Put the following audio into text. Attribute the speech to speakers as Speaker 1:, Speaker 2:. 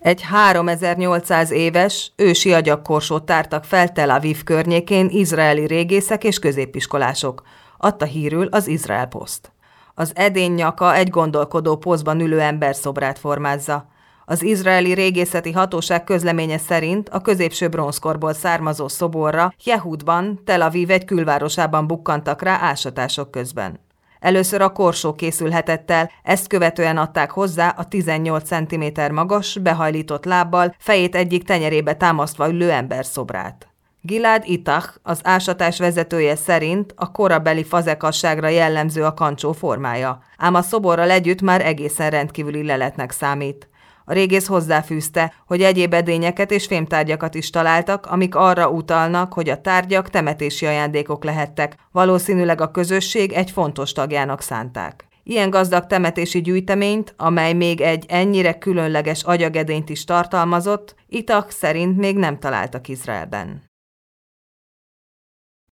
Speaker 1: Egy 3800 éves, ősi agyagkorsót tártak fel Tel Aviv környékén izraeli régészek és középiskolások, adta hírül az Izrael Post. Az edény nyaka egy gondolkodó pózban ülő emberszobrát formázza. Az izraeli régészeti hatóság közleménye szerint a középső bronzkorból származó szoborra Jehudban, Tel Aviv egy külvárosában bukkantak rá ásatások közben. Először a korsó készülhetett el, ezt követően adták hozzá a 18 cm magas, behajlított lábbal, fejét egyik tenyerébe támasztva ülő emberszobrát. Gilad Itach, az ásatás vezetője szerint a korabeli fazekasságra jellemző a kancsó formája, ám a szoborral együtt már egészen rendkívüli leletnek számít. A régész hozzáfűzte, hogy egyéb edényeket és fémtárgyakat is találtak, amik arra utalnak, hogy a tárgyak temetési ajándékok lehettek, valószínűleg a közösség egy fontos tagjának szánták. Ilyen gazdag temetési gyűjteményt, amely még egy ennyire különleges agyagedényt is tartalmazott, Itach szerint még nem találtak Izraelben.